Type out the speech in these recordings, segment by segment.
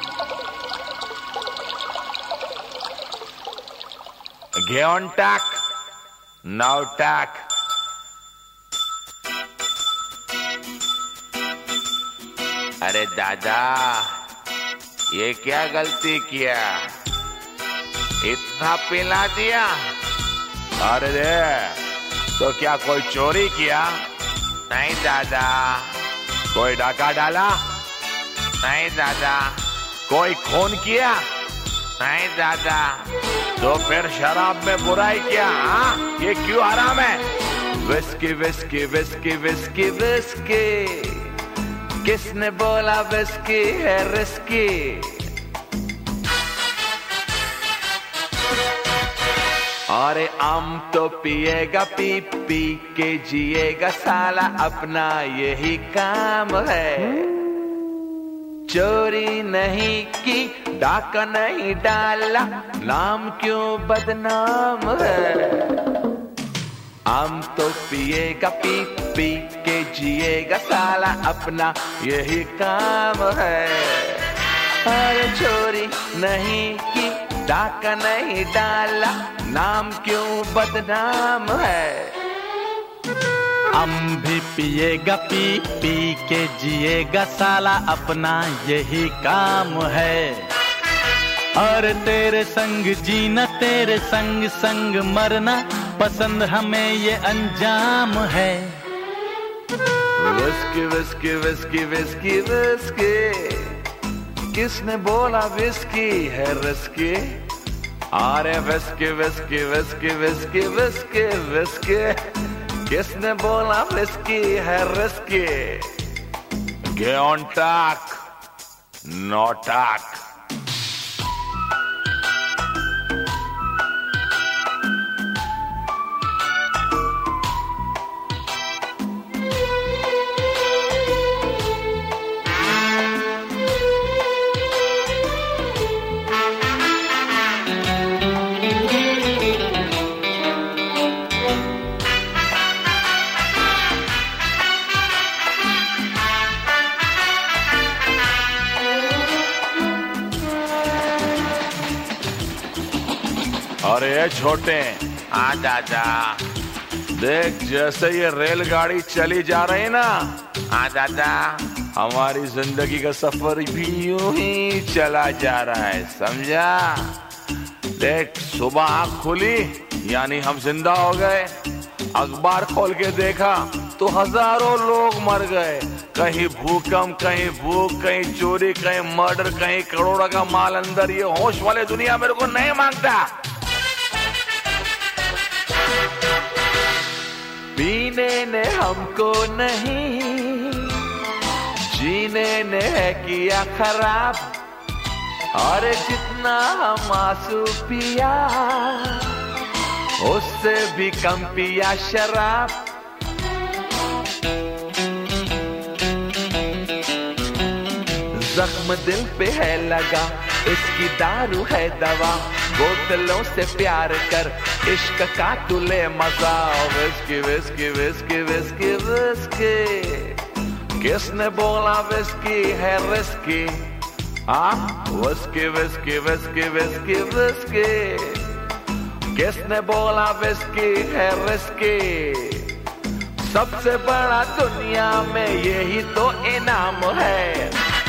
घेऊन टाक नौटाक। अरे दादा, ये क्या गलती किया, इतना पिला दिया? अरे तो क्या कोई चोरी किया? नहीं दादा। कोई डाका डाला? नहीं दादा। कोई खून किया? नहीं दादा। तो फिर शराब में बुराई क्या? हाँ, ये क्यों हराम है? Whisky whisky whisky whisky whisky, किसने बोला विस्की है रिस्की? अरे आम तो पिएगा, पी पी के जिएगा साला, अपना यही काम है। चोरी नहीं की, डाका नहीं डाला, नाम क्यों बदनाम है? आम तो पिएगा, पी पी के जिएगा साला, अपना यही काम है। अरे चोरी नहीं की, डाका नहीं डाला, नाम क्यों बदनाम है? हम भी पिएगा, पी पी के जिएगा साला, अपना यही काम है। और तेरे संग जीना, तेरे संग संग मरना, पसंद हमें ये अंजाम है। Whisky whisky whisky whisky whisky, किसने बोला विस्की है रिस्की? अरे whisky whisky whisky whisky whisky whisky, किसने बोला विस्की है रिस्की? घेऊन टाक नौटाक। अरे छोटे, आ दादा, देख जैसे ये रेलगाड़ी चली जा रही ना, आ दादा, हमारी जिंदगी का सफर भी यूं ही चला जा रहा है, समझा? देख सुबह आँख खुली यानी हम जिंदा हो गए, अखबार खोल के देखा तो हजारों लोग मर गए, कहीं भूकंप, कहीं भूख, कहीं चोरी, कहीं मर्डर, कहीं करोड़ों का माल अंदर। ये होश वाले दुनिया मेरे को नहीं मांगता। पीने ने हमको नहीं, जीने ने है किया खराब, और जितना हम आंसू पिया उससे भी कम पिया शराब। जख्म दिल पे है लगा, इसकी दारू है दवा, बोतलों से प्यार कर, इश्क का तुले मजा। Whisky whisky whisky whisky whisky, किसने बोला विस्की है रिस्की? हाँ, whisky whisky whisky whisky whisky, किसने बोला विस्की है रिस्की? सबसे बड़ा दुनिया में यही तो इनाम है।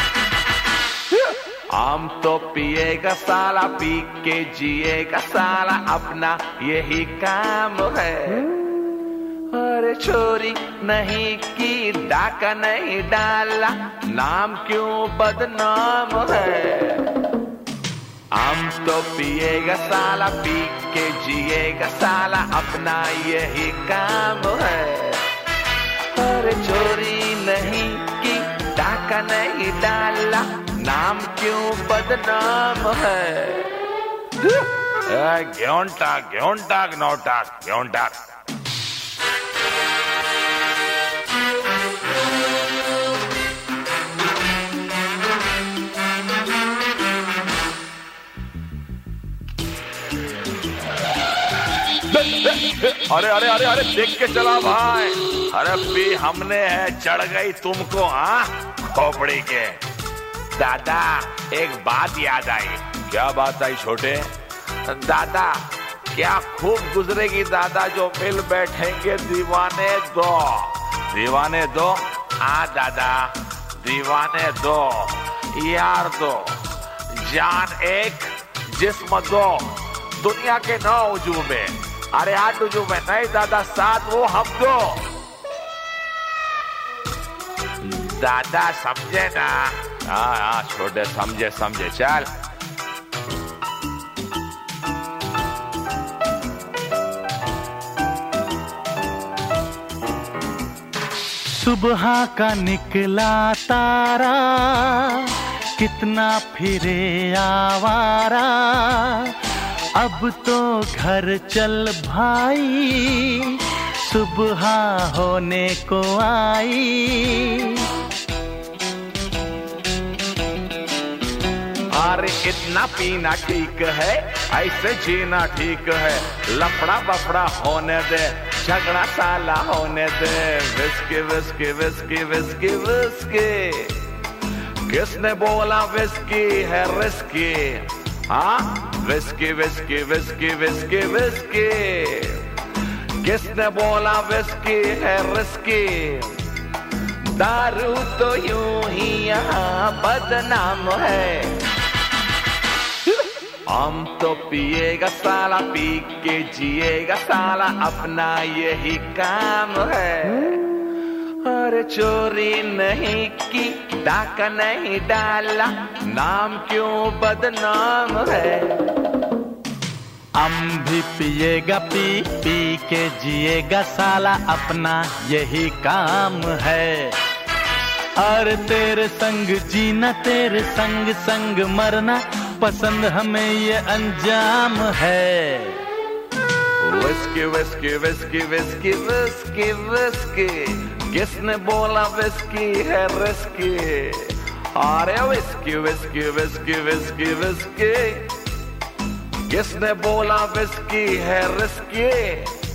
आम तो पिएगा साला, पी के जिएगा साला, अपना यही काम है। अरे चोरी नहीं की, डाका नहीं डाला, नाम क्यों बदनाम है? आम तो पिएगा साला, पी के जिएगा साला, अपना यही काम है। अरे चोरी नहीं की, डाका नहीं डाला, नाम क्यों बदनाम है? घेऊन टाक नौटाक, घेऊन टाक। अरे अरे अरे अरे, देख के चला भाई। अरे भी हमने है, चढ़ गई तुमको, हाँ खोपड़ी के। दादा एक बात याद आई। क्या बात आई छोटे? दादा क्या खूब गुजरेगी दादा जो मिल बैठेंगे दीवाने दो। दीवाने दो? हाँ दादा दीवाने दो, यार दो, जान एक जिस्म दो, दुनिया के 9 उजूबे, अरे 8 उजूबे नहीं दादा 7 वो हम दो। दादा समझे ना? हाँ छोटे समझे समझे। चल सुबह का निकला तारा कितना फिरे आवारा, अब तो घर चल भाई सुबह होने को आई। अरे इतना पीना ठीक है, ऐसे जीना ठीक है, लफड़ा बफड़ा होने दे, झगड़ा साला होने दे। Whisky whisky whisky whisky whisky, किसने बोला विस्की है रिस्की? हाँ whisky whisky whisky whisky whisky, किसने बोला विस्की है रिस्की? दारू तो यूं ही यहाँ बदनाम है, हम तो पिएगा साला, पी के जिएगा साला, अपना यही काम है। अरे चोरी नहीं की, डाका नहीं डाला, नाम क्यों बदनाम है? हम भी पिएगा पी पी के जिएगा साला, अपना यही काम है। और तेरे संग जीना, तेरे संग संग मरना, पसंद हमें ये अंजाम है। Whisky whisky whisky whisky whisky whisky, किसने बोला विस्की है रिस्की? अरे whisky whisky whisky whisky whisky, किसने बोला विस्की है रिस्की?